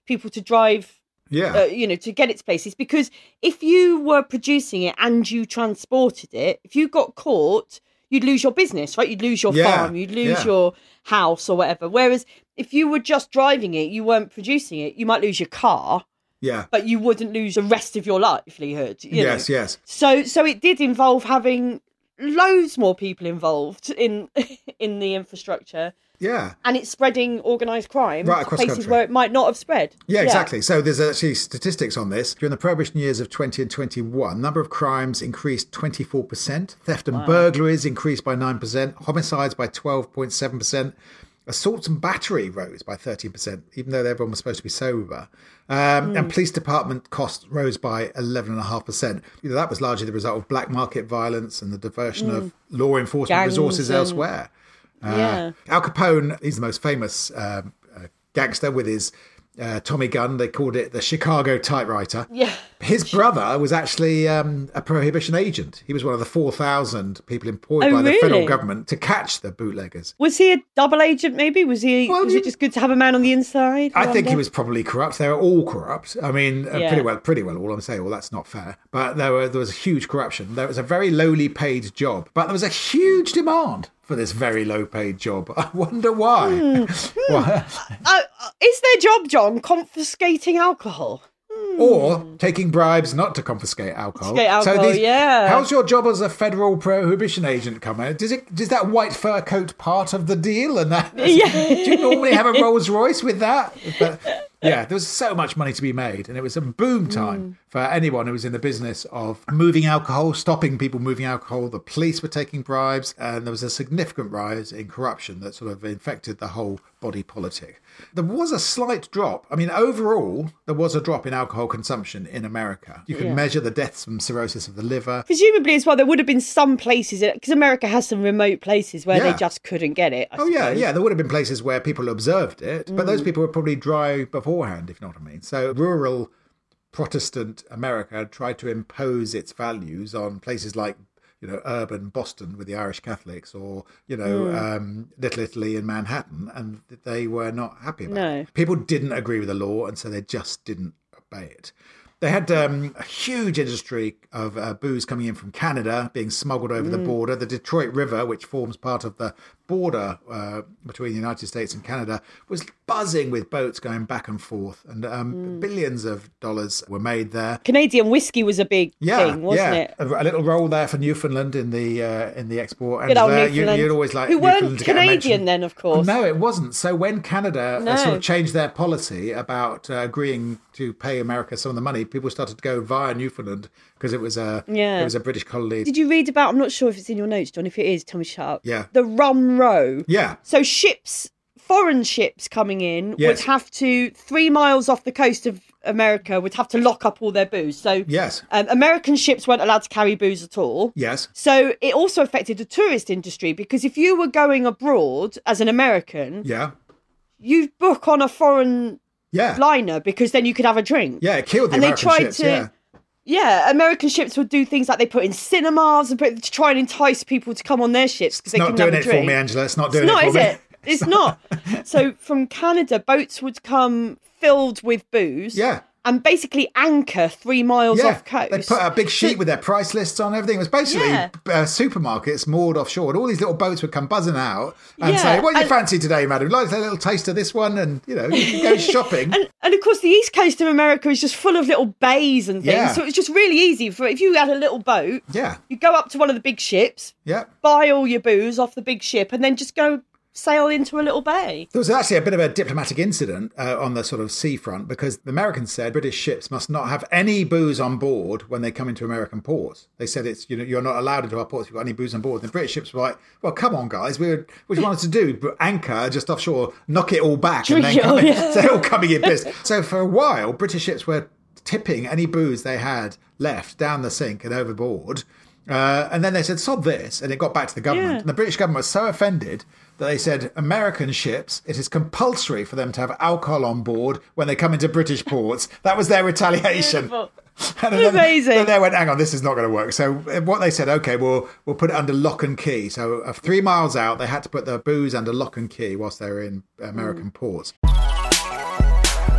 people to drive, Yeah. uh, you know, to get it to places. Because if you were producing it and you transported it, if you got caught, you'd lose your business, right? You'd lose your Yeah, farm, you'd lose yeah. your house or whatever. Whereas if you were just driving it, you weren't producing it, you might lose your car, yeah. but you wouldn't lose the rest of your livelihood. You Yes, know? yes. So, so it did involve having loads more people involved in in the infrastructure, Yeah. and it's spreading organised crime Right to across the places country. where it might not have spread. Yeah, exactly. So there's actually statistics on this. During the Prohibition years of twenty and twenty-one, number of crimes increased twenty-four percent. Theft and burglaries increased by nine percent. Homicides by twelve point seven percent. Assaults and battery rose by thirteen percent, even though everyone was supposed to be sober. Um, And police department costs rose by eleven point five percent. You know, that was largely the result of black market violence and the diversion of law enforcement Gangs resources and- elsewhere. Uh, Yeah. Al Capone, he's the most famous um, uh, gangster with his uh, Tommy gun. They called it the Chicago typewriter. Yeah. His brother was actually um, a prohibition agent. He was one of the four thousand people employed Oh, by the federal really? government to catch the bootleggers. Was he a double agent? Maybe was he? Well, was you- it just good to have a man on the inside? I think he wonder? was probably corrupt. They were all corrupt. I mean, uh, Yeah. pretty well, pretty well. All I'm saying, well, that's not fair. But there were there was huge corruption. There was a very lowly paid job, but there was a huge demand for this very low paid job. I wonder why. Hmm. Why? Uh, uh, is their job, John, confiscating alcohol? Or taking bribes not to confiscate alcohol. Confiscate alcohol, yeah. How's your job as a federal prohibition agent come out? Does it? Does that white fur coat part of the deal? And that, Yeah. do you normally have a Rolls Royce with that? But, yeah, there was so much money to be made, and it was a boom time for anyone who was in the business of moving alcohol, stopping people moving alcohol. The police were taking bribes, and there was a significant rise in corruption that sort of infected the whole body politic. There was a slight drop. I mean, overall, there was a drop in alcohol consumption in America. You can Yeah. measure the deaths from cirrhosis of the liver. Presumably as well, there would have been some places, because America has some remote places where Yeah. they just couldn't get it. I Oh, yeah, suppose. yeah. There would have been places where people observed it, but those people were probably dry beforehand, if you know what I mean. So rural Protestant America tried to impose its values on places like, you know, urban Boston with the Irish Catholics, or, you know, um, Little Italy and Manhattan, and they were not happy about No. it. People didn't agree with the law, and so they just didn't obey it. They had um, a huge industry of uh, booze coming in from Canada, being smuggled over the border. The Detroit River, which forms part of the border uh, between the United States and Canada, was buzzing with boats going back and forth, and um, billions of dollars were made there. Canadian whiskey was a big Yeah, thing, wasn't yeah. it? A, a little role there for Newfoundland in the uh, in the export. And Good old uh, you, Newfoundland. you'd always like Who Newfoundland weren't to get a Canadian mention. then, of course. No, it wasn't. So when Canada uh, No. sort of changed their policy about uh, agreeing to pay America some of the money, people started to go via Newfoundland because it was a Yeah. it was a British colony. Did you read about, I'm not sure if it's in your notes, John, if it is, tell me shut up. Yeah. The Rum Row. Yeah. So ships, foreign ships coming in Yes. would have to, three miles off the coast of America, would have to lock up all their booze. So Yes. um, American ships weren't allowed to carry booze at all. Yes. So it also affected the tourist industry, because if you were going abroad as an American, Yeah. you'd book on a foreign Yeah. liner because then you could have a drink. Yeah. It killed the And they American tried ships. to- Yeah. Yeah, American ships would do things like they put in cinemas and put, to try and entice people to come on their ships because they Not couldn't doing have a it drink. for me, Angela. It's not doing It's not, it for is me. it? It's not. So from Canada, boats would come filled with booze. Yeah. And basically anchor three miles Yeah, off coast. they put a big sheet with their price lists on everything. It was basically Yeah. uh, supermarkets moored offshore, and all these little boats would come buzzing out and Yeah, say, "What do you and- fancy today, madam? Like a little taste of this one?" And you know, you can go shopping. And, and of course, the east coast of America is just full of little bays and things. Yeah. So it's just really easy for if you had a little boat, Yeah, you go up to one of the big ships, yeah. buy all your booze off the big ship, and then just go sail into a little bay. There was actually a bit of a diplomatic incident uh, on the sort of seafront because the Americans said British ships must not have any booze on board when they come into American ports. They said it's you know you're not allowed into our ports if you've got any booze on board. The British ships were like, well, come on, guys, we were, what do you want us to do? But anchor just offshore, knock it all back, Drink and then it come all, in. yeah. So they're all coming in pissed. So for a while, British ships were tipping any booze they had left down the sink and overboard. Uh, and then they said, sod this, and it got back to the government. Yeah. And the British government was so offended that they said, American ships, it is compulsory for them to have alcohol on board when they come into British ports. That was their retaliation. Beautiful. And then, Amazing. Then they went, hang on, this is not going to work. So what they said, okay, we'll, we'll put it under lock and key. So uh, three miles out, they had to put the booze under lock and key whilst they were in American Mm. ports.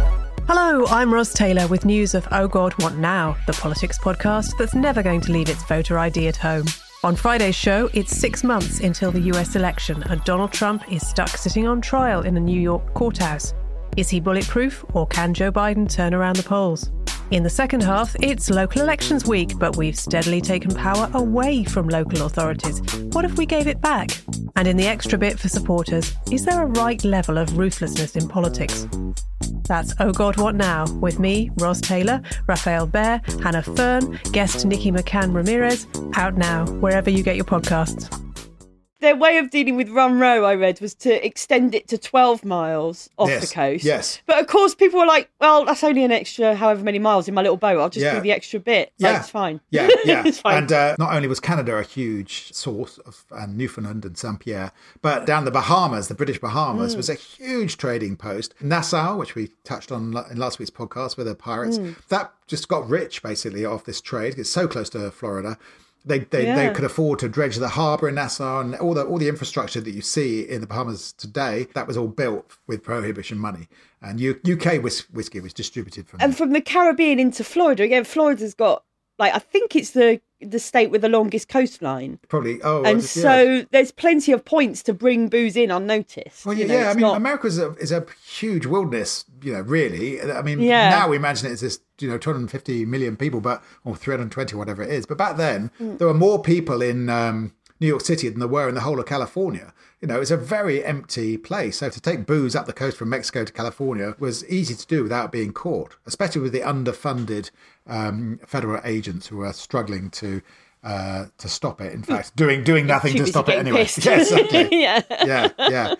Hello, I'm Ros Taylor with news of Oh God, What Now, the politics podcast that's never going to leave its voter I D at home. On Friday's show, it's six months until the U S election and Donald Trump is stuck sitting on trial in a New York courthouse. Is he bulletproof, or can Joe Biden turn around the polls? In the second half, it's local elections week, but we've steadily taken power away from local authorities. What if we gave it back? And in the extra bit for supporters, is there a right level of ruthlessness in politics? That's Oh God, What Now? With me, Ros Taylor, Raphael Bear, Hannah Fern, guest Nikki McCann Ramirez, out now, wherever you get your podcasts. Their way of dealing with Run Row, I read, was to extend it to twelve miles off yes, the coast. Yes. But of course, people were like, well, that's only an extra however many miles in my little boat. I'll just yeah. do the extra bit. Yeah. Like, it's fine. Yeah, yeah. It's fine. And uh, not only was Canada a huge source of and Newfoundland and Saint Pierre, but down the Bahamas, the British Bahamas, mm. was a huge trading post. Nassau, which we touched on in last week's podcast with the pirates, mm. that just got rich, basically, off this trade. It's so close to Florida. They they, yeah. they could afford to dredge the harbour in Nassau, and all the all the infrastructure that you see in the Bahamas today, that was all built with prohibition money. And U- UK whis- whiskey was distributed from And there. from the Caribbean into Florida. Again, Florida's got, like, I think it's the the state with the longest coastline. Probably. Oh, and yeah. so there's plenty of points to bring booze in unnoticed. Well, you yeah, know, I mean, not... America is a, is a huge wilderness, you know, really. I mean, yeah. now we imagine it as this, you know, two hundred fifty million people, but or three hundred twenty, whatever it is. But back then, mm. there were more people in um, New York City than there were in the whole of California. You know, it's a very empty place. So to take booze up the coast from Mexico to California was easy to do without being caught, especially with the underfunded um, federal agents who were struggling to uh, to stop it. In fact, doing doing nothing to stop it anyway. Yeah, exactly. yeah, yeah, yeah.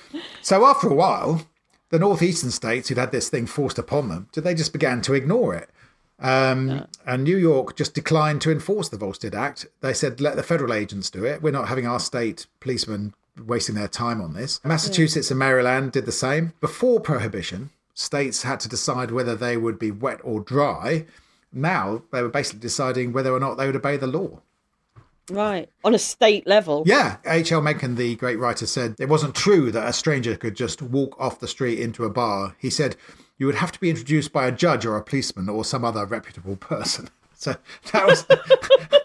So after a while, the northeastern states who'd had this thing forced upon them, they just began to ignore it. Um, no. And New York just declined to enforce the Volstead Act. They said, let the federal agents do it. We're not having our state policemen wasting their time on this. Massachusetts yeah. and Maryland did the same. Before Prohibition, states had to decide whether they would be wet or dry. Now they were basically deciding whether or not they would obey the law. Right. On a state level. Yeah. H L Mencken, the great writer, said it wasn't true that a stranger could just walk off the street into a bar. He said you would have to be introduced by a judge or a policeman or some other reputable person. So that was that,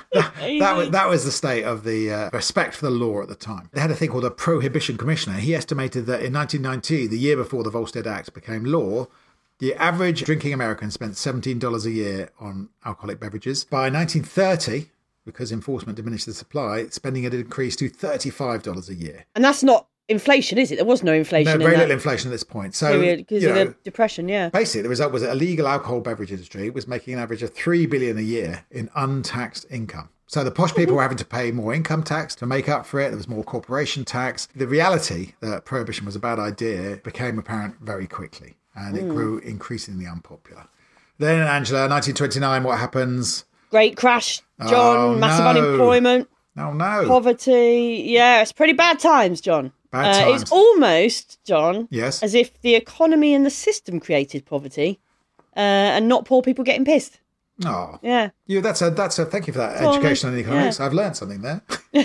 that was that was the state of the uh, respect for the law at the time. They had a thing called a Prohibition Commissioner. He estimated that in nineteen ninety, the year before the Volstead Act became law, the average drinking American spent seventeen dollars a year on alcoholic beverages. By nineteen thirty, because enforcement diminished the supply, spending had increased to thirty-five dollars a year. And that's not inflation, is it? There was no inflation. No, in very that little inflation at this point. So because of know, the depression, yeah. Basically, the result was that illegal alcohol beverage industry was making an average of three billion dollars a year in untaxed income. So the posh people were having to pay more income tax to make up for it. There was more corporation tax. The reality that prohibition was a bad idea became apparent very quickly, and it mm. grew increasingly unpopular. Then, Angela, nineteen twenty-nine, what happens? Great crash, John. Oh, massive no. unemployment. Oh, no. Poverty. Yeah, it's pretty bad times, John. Bad uh, times. It's almost, John, yes, as if the economy and the system created poverty uh, and not poor people getting pissed. Oh, yeah. You. That's a. That's a. Thank you for that well, education on economics. Yeah. I've learned something there.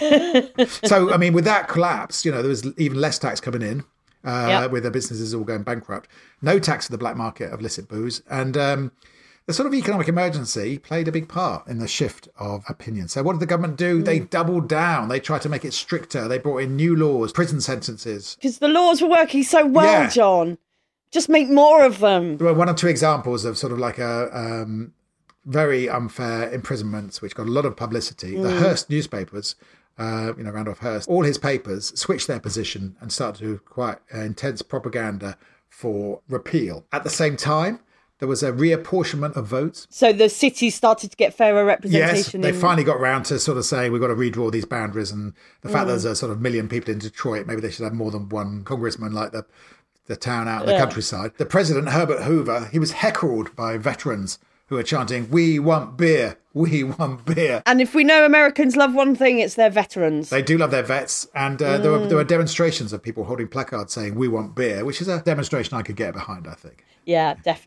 So, I mean, with that collapse, you know, there was even less tax coming in. Uh, yep. With the businesses all going bankrupt. No tax for the black market of illicit booze. And um, the sort of economic emergency played a big part in the shift of opinion. So what did the government do? Mm. They doubled down. They tried to make it stricter. They brought in new laws, prison sentences. Because the laws were working so well, yeah. John. Just make more of them. There were one or two examples of sort of like a um, very unfair imprisonments, which got a lot of publicity. Mm. The Hearst newspapers, Uh, you know, Randolph Hearst, all his papers switched their position and started to do quite uh, intense propaganda for repeal. At the same time, there was a reapportionment of votes. So the cities started to get fairer representation. Yes, they in... finally got round to sort of saying we've got to redraw these boundaries, and the fact mm. there's a sort of million people in Detroit, maybe they should have more than one congressman like the the town out in the yeah. countryside. The president, Herbert Hoover, he was heckled by veterans who are chanting, "We want beer, we want beer." And if we know Americans love one thing, it's their veterans. They do love their vets. And uh, mm. there were there were demonstrations of people holding placards saying, "We want beer," which is a demonstration I could get behind, I think. Yeah, definitely.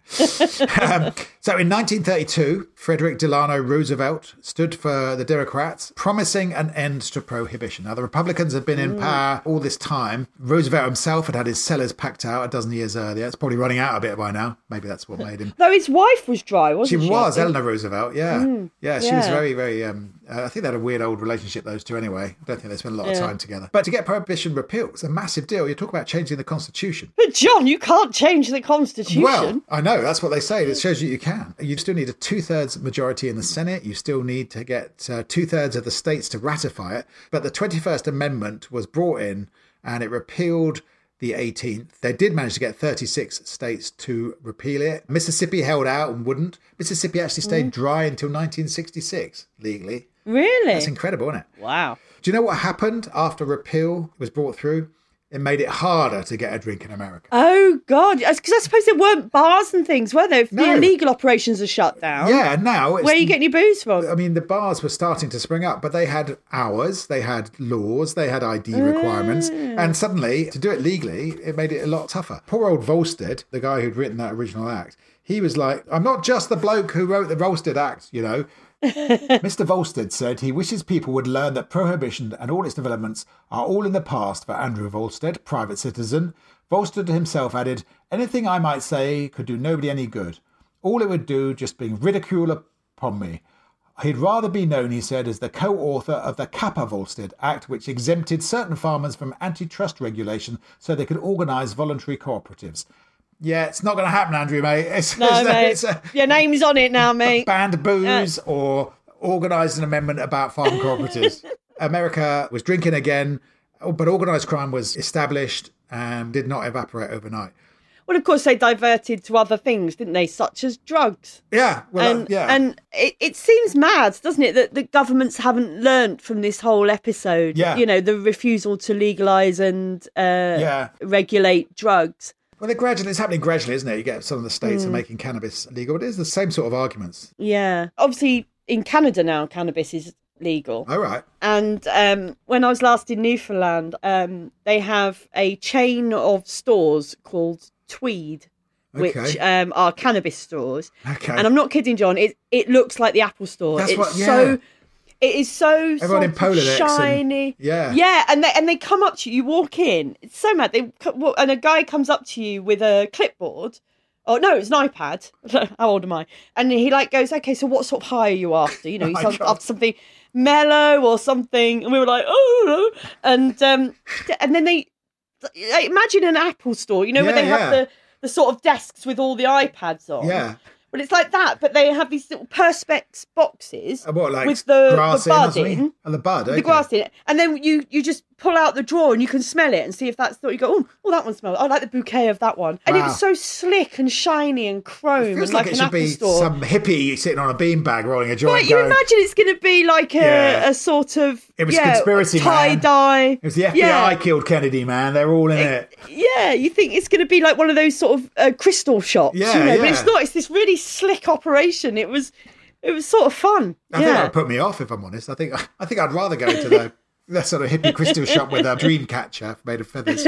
um, so in nineteen thirty-two, Frederick Delano Roosevelt stood for the Democrats, promising an end to prohibition. Now, the Republicans had been in power all this time. Roosevelt himself had had his cellars packed out a dozen years earlier. It's probably running out a bit by now. Maybe that's what made him. Though his wife was dry, wasn't She she? was, Eleanor Roosevelt, yeah. Mm, yeah, she yeah. was very, very... Um, uh, I think they had a weird old relationship, those two, anyway. I don't think they spent a lot of Yeah. time together. But to get prohibition repealed, it's a massive deal. You talk about changing the Constitution. But John, you can't change the Constitution. Well, I know, that's what they say. It shows you you can. You still need a two-thirds majority in the Senate. You still need to get uh, two-thirds of the states to ratify it. But the twenty-first Amendment was brought in and it repealed the eighteenth. They did manage to get thirty-six states to repeal it. Mississippi held out and wouldn't. Mississippi actually stayed Mm. dry until nineteen sixty-six, legally. Really? That's incredible, isn't it? Wow. Do you know what happened after repeal was brought through? It made it harder to get a drink in America. Oh, God. Because I suppose there weren't bars and things, were there? If No. the illegal operations are shut down. Yeah, now... It's, Where are you getting your booze from? I mean, the bars were starting to spring up, but they had hours, they had laws, they had I D requirements, and suddenly, to do it legally, it made it a lot tougher. Poor old Volstead, the guy who'd written that original act, he was like, I'm not just the bloke who wrote the Volstead Act, you know. Mister Volstead said he wishes people would learn that prohibition and all its developments are all in the past for Andrew Volstead, private citizen. Volstead himself added, anything I might say could do nobody any good. All it would do just being ridicule upon me. He'd rather be known, he said, as the co-author of the Kappa-Volstead Act, which exempted certain farmers from antitrust regulation so they could organise voluntary cooperatives. Yeah, it's not going to happen, Andrew, mate. It's, No, it's, mate. It's a, Your name's on it now, mate. banned booze or organised an amendment about farm cooperatives. America was drinking again, but organised crime was established and did not evaporate overnight. Well, of course, they diverted to other things, didn't they? Such as drugs. Yeah, well, and uh, yeah. and it, it seems mad, doesn't it, that the governments haven't learnt from this whole episode. Yeah. You know, the refusal to legalise and uh, Yeah. regulate drugs. Well, they're gradually, it's happening gradually, isn't it? You get some of the states Hmm. are making cannabis legal. It is the same sort of arguments. Yeah. Obviously, in Canada now, cannabis is legal. All right. And um, when I was last in Newfoundland, um, they have a chain of stores called Tweed, which Okay. um, are cannabis stores. Okay. And I'm not kidding, John. It it looks like the Apple Store. That's it's what- yeah. so. It is so Everyone sort in of Poladex and- shiny. yeah. Yeah, and they and they come up to you. You walk in. It's so mad. They co- and a guy comes up to you with a clipboard. Oh no, it's an iPad. How old am I? And he like goes, okay, so what sort of high are you after? You know, Oh he's my after God. something mellow or something. And we were like, oh, and um, and then they like, imagine an Apple store. You know, where Yeah, they yeah. have the the sort of desks with all the iPads on. Yeah. Well, it's like that, but they have these little perspex boxes Uh, What, like with the, grass the in or bud something? in, Oh, the bud, okay. the grass in it, and then you you just pull out the drawer and you can smell it and see if that's what you go. Oh, well, that one smells. I like the bouquet of that one, and it Wow. was so slick and shiny and chrome Feels and like, like, it an should Apple be store. some hippie sitting on a beanbag rolling a joint Right, you going, imagine it's going to be like a, Yeah. a sort of It was yeah, conspiracy, man. tie dye. it was the F B I yeah. killed Kennedy, man. They're all in it. Yeah, you think it's going to be like one of those sort of uh, crystal shops, Yeah, you know, but yeah. it's not. It's this really slick operation. It was, it was sort of fun. I think yeah. that would put me off, if I'm honest. I think I think I'd rather go to the that sort of hippie crystal shop with a dream catcher made of feathers.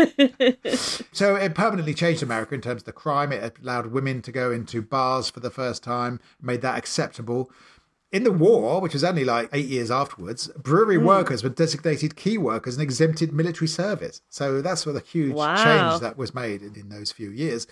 So it permanently changed America in terms of the crime. It allowed women to go into bars for the first time, made that acceptable. In the war, which was only like eight years afterwards, brewery Hmm. workers were designated key workers and exempted military service. So that's what a huge Wow. change that was made in, in those few years.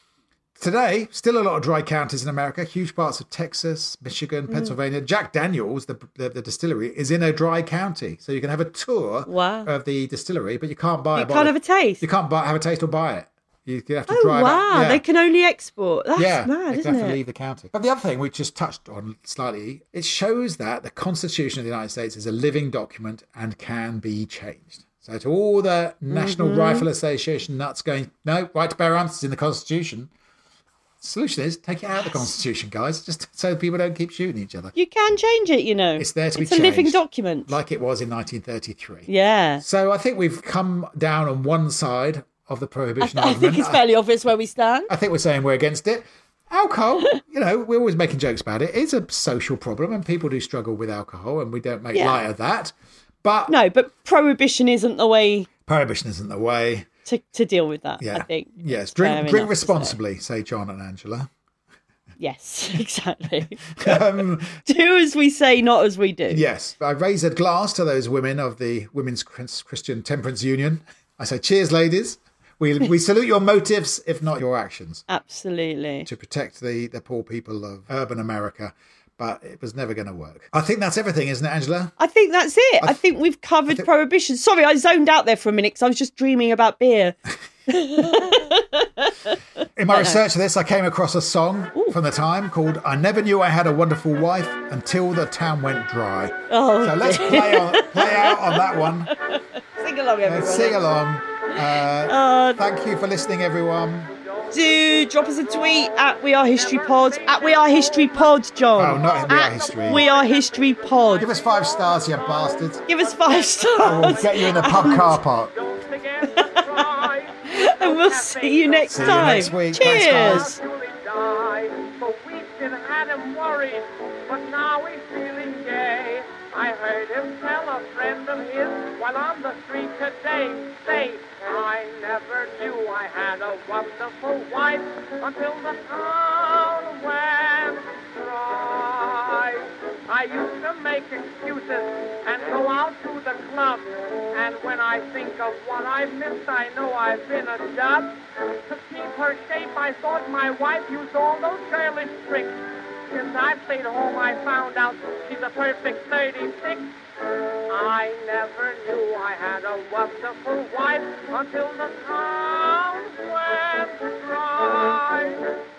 Today, still a lot of dry counties in America, huge parts of Texas, Michigan, Hmm. Pennsylvania. Jack Daniels, the, the the distillery, is in a dry county. So you can have a tour Wow. of the distillery, but you can't buy You a can't bottle. have a taste. You can't buy, have a taste or buy it. You you have to Oh drive wow, out. Yeah. they can only export. That's yeah, mad, they isn't have to it? leave the county. But the other thing we just touched on slightly, it shows that the Constitution of the United States is a living document and can be changed. So to all the National Mm-hmm. Rifle Association nuts going, no, right to bear arms is in the Constitution. Solution is take it out of the Constitution, guys, just so people don't keep shooting each other. You can change it, you know. It's there to be It's a living changed. document. Like it was in nineteen thirty-three. Yeah. So I think we've come down on one side of the prohibition I argument. think it's fairly obvious where we stand. I think we're saying we're against it. Alcohol, you know, we're always making jokes about it. It's a social problem and people do struggle with alcohol and we don't make Yeah. light of that. But No, but prohibition isn't the way prohibition isn't the way. to, to deal with that, Yeah. I think. Yes. Fair Drink, enough drink to say. responsibly, say John and Angela. Yes, exactly. Um, Do as we say, not as we do. yes, I raise a glass to those women of the Women's Christian Temperance Union. I say, cheers, ladies. We we salute your motives, if not your actions, Absolutely. to protect the, the poor people of urban America. But it was never going to work. I think that's everything, isn't it, Angela? I think that's it. I, I think we've covered think... prohibition. Sorry, I zoned out there for a minute because I was just dreaming about beer. In my research of this, I came across a song Ooh. from the time called I Never Knew I Had a Wonderful Wife Until the Town Went Dry. Oh, so let's play, on, play out on that one. Sing along, everyone. Let's sing along. Uh, uh, thank you for listening, everyone. Do drop us a tweet at We Are History Pod. At We Are History Pod, John. Oh, not We Are at History. We Are History Pod. Give us five stars, you bastards. Give us five stars. And we'll get you in the pub car park. And we'll see you next see time. You next week. Cheers. Thanks, guys. I heard him tell a friend of his while on the street today, say, I never knew I had a wonderful wife until the town went dry. I used to make excuses and go out to the club, and when I think of what I missed, I know I've been a dub. To keep her shape, I thought my wife used all those girlish tricks. Since I stayed home, I found out she's a perfect thirty-six. I never knew I had a wonderful wife until the town went dry.